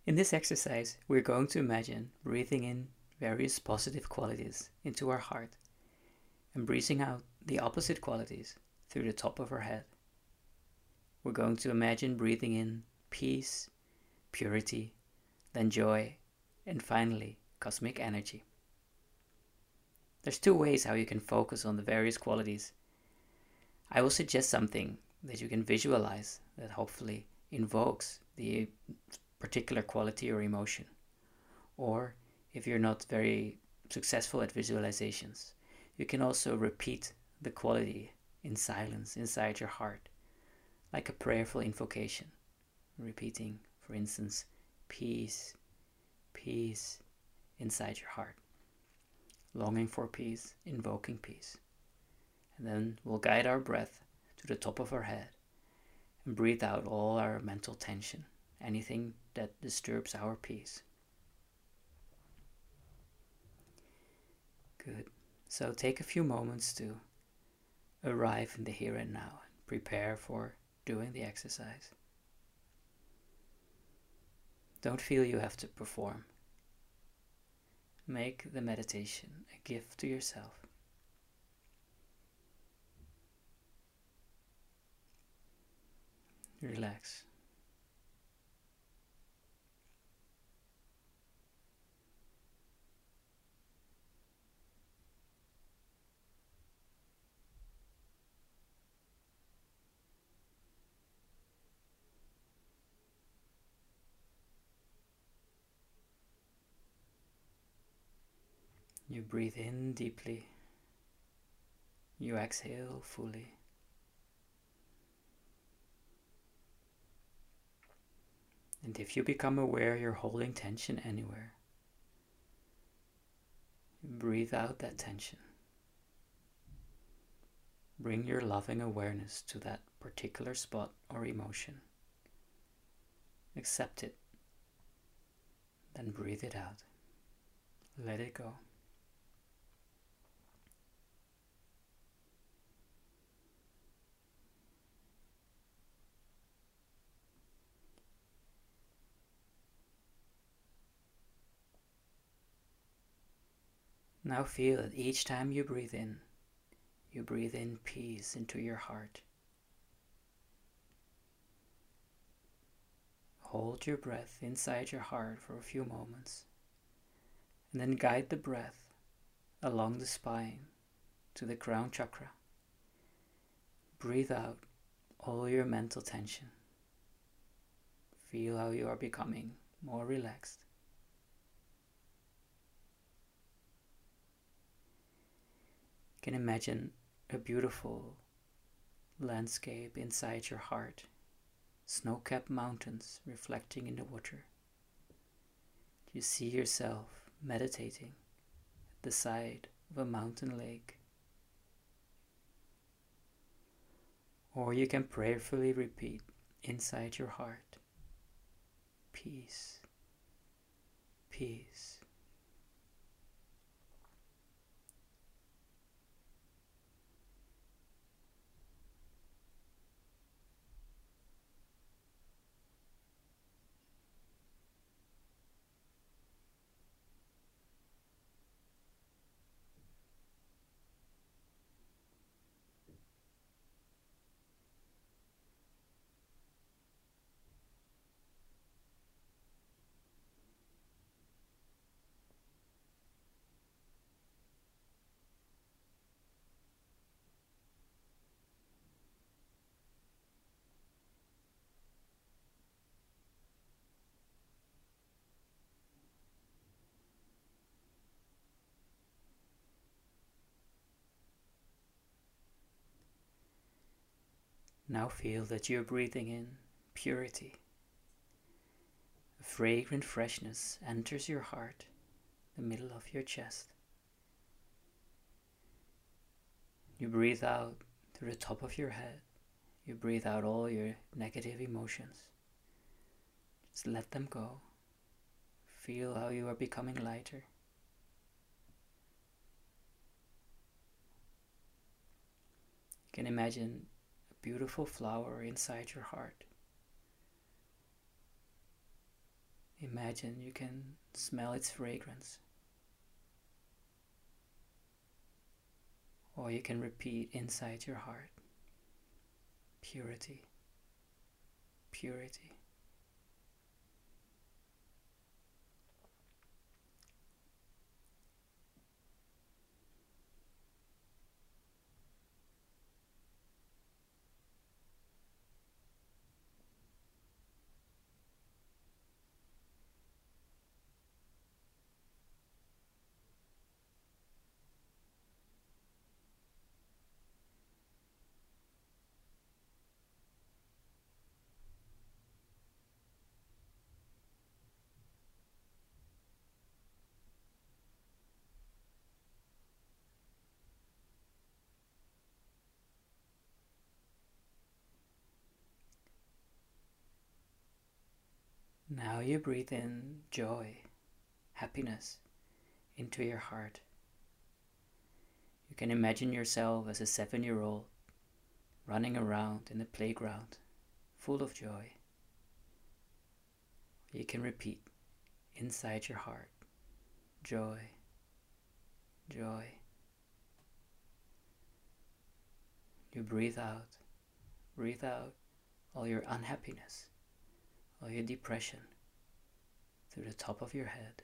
In this exercise, we're going to imagine breathing in various positive qualities into our heart and breathing out the opposite qualities through the top of our head. We're going to imagine breathing in peace, purity, then joy, and finally, cosmic energy. There's two ways how you can focus on the various qualities. I will suggest something that you can visualize that hopefully invokes the particular quality or emotion. Or if you're not very successful at visualizations, you can also repeat the quality in silence inside your heart, like a prayerful invocation, repeating, for instance, peace, peace inside your heart, longing for peace, invoking peace. And then we'll guide our breath to the top of our head and breathe out all our mental tension, anything that disturbs our peace. Good. So take a few moments to arrive in the here and now and prepare for doing the exercise. Don't feel you have to perform. Make the meditation a gift to yourself. Relax. You breathe in deeply. You exhale fully. And if you become aware you're holding tension anywhere, breathe out that tension. Bring your loving awareness to that particular spot or emotion. Accept it. Then breathe it out. Let it go. Now feel that each time you breathe in peace into your heart. Hold your breath inside your heart for a few moments, and then guide the breath along the spine to the crown chakra. Breathe out all your mental tension. Feel how you are becoming more relaxed. You can imagine a beautiful landscape inside your heart, snow-capped mountains reflecting in the water. You see yourself meditating at the side of a mountain lake. Or you can prayerfully repeat inside your heart, peace, peace. Now feel that you're breathing in purity. A fragrant freshness enters your heart, the middle of your chest. You breathe out through the top of your head. You breathe out all your negative emotions. Just let them go. Feel how you are becoming lighter. You can imagine a beautiful flower inside your heart. Imagine you can smell its fragrance. Or you can repeat inside your heart, purity, purity. Now you breathe in joy, happiness into your heart. You can imagine yourself as a 7-year-old running around in a playground full of joy. You can repeat inside your heart, joy, joy. You breathe out all your unhappiness, all your depression through the top of your head.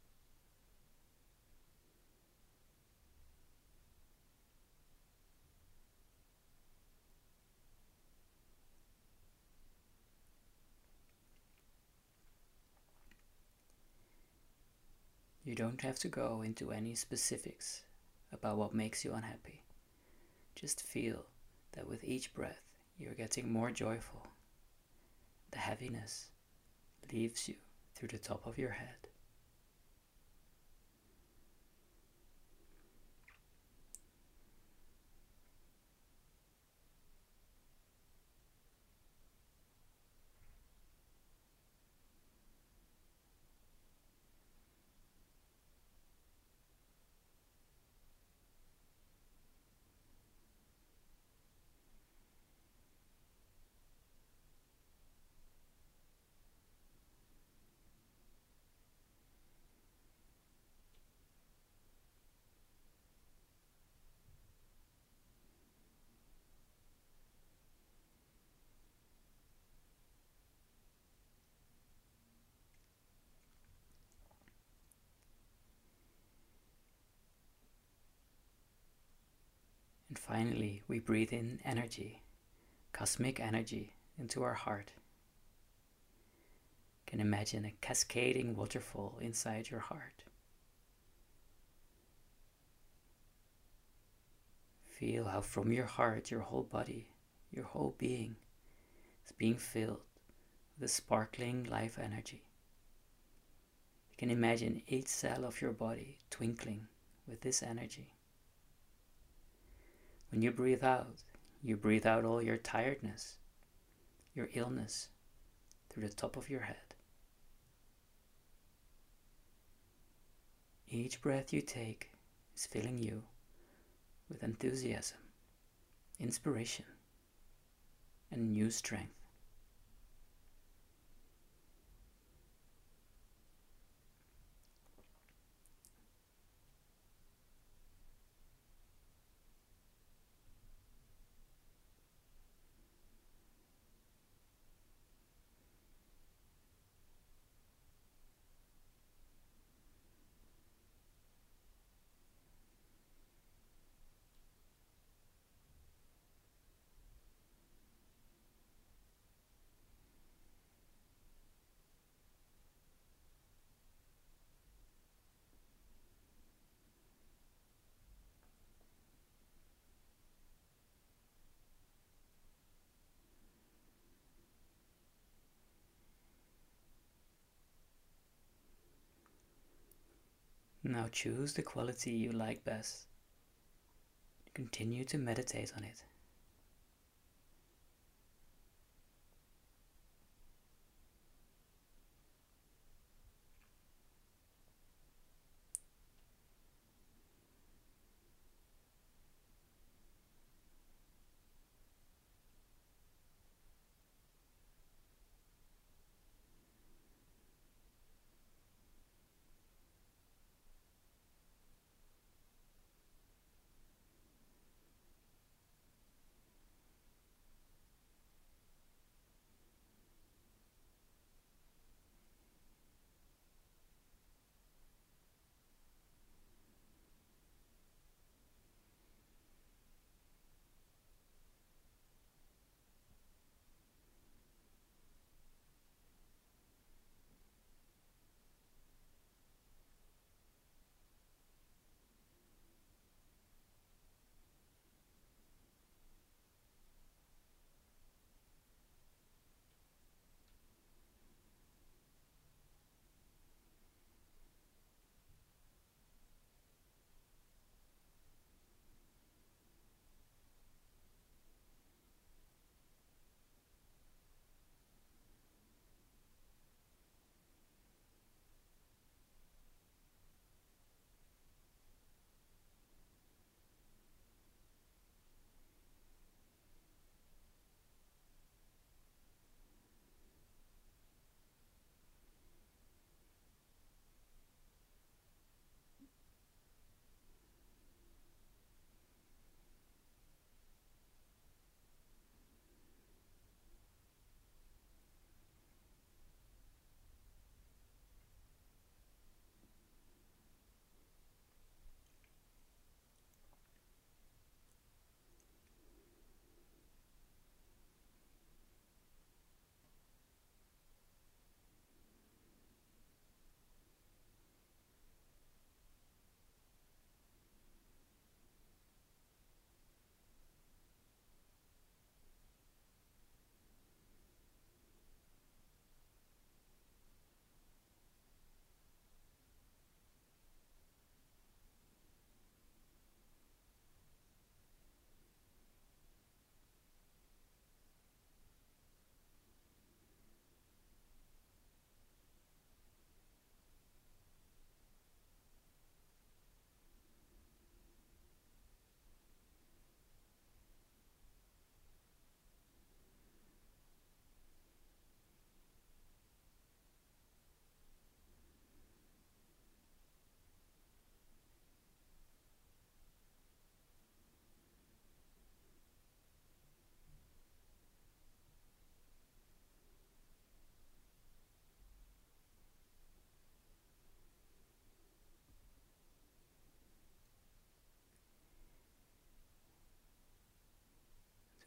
You don't have to go into any specifics about what makes you unhappy. Just feel that with each breath you're getting more joyful. The heaviness leaves you through the top of your head. And finally, we breathe in energy, cosmic energy, into our heart. You can imagine a cascading waterfall inside your heart. Feel how from your heart, your whole body, your whole being is being filled with a sparkling life energy. You can imagine each cell of your body twinkling with this energy. When you breathe out all your tiredness, your illness, through the top of your head. Each breath you take is filling you with enthusiasm, inspiration, and new strength. Now choose the quality you like best. Continue to meditate on it.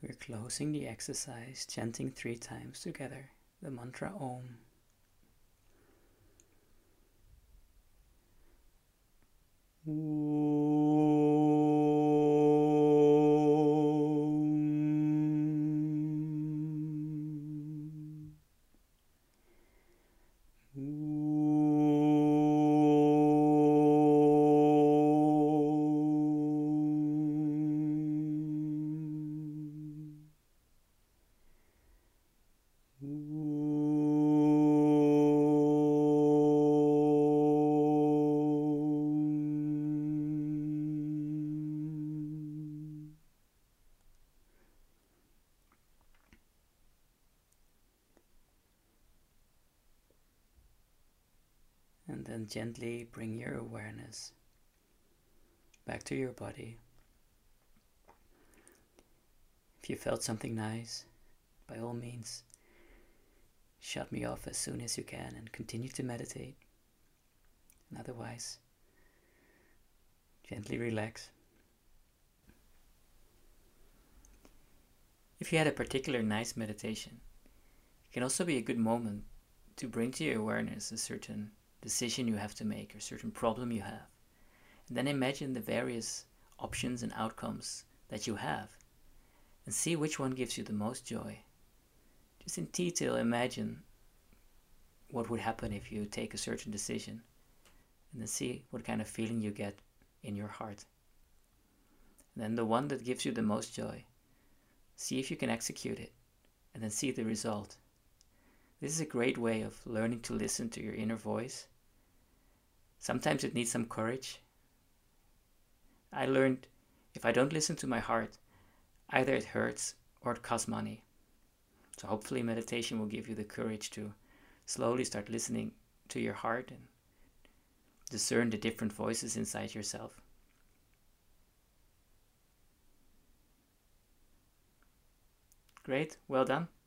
We're closing the exercise, chanting 3 times together the mantra Om. And then gently bring your awareness back to your body. If you felt something nice, by all means, shut me off as soon as you can and continue to meditate. And otherwise, gently relax. If you had a particular nice meditation, it can also be a good moment to bring to your awareness a certain decision you have to make or certain problem you have. And then imagine the various options and outcomes that you have and see which one gives you the most joy. Just in detail imagine what would happen if you take a certain decision and then see what kind of feeling you get in your heart. And then the one that gives you the most joy, see if you can execute it and then see the result. This is a great way of learning to listen to your inner voice. Sometimes it needs some courage. I learned if I don't listen to my heart, either it hurts or it costs money. So hopefully meditation will give you the courage to slowly start listening to your heart and discern the different voices inside yourself. Great, well done.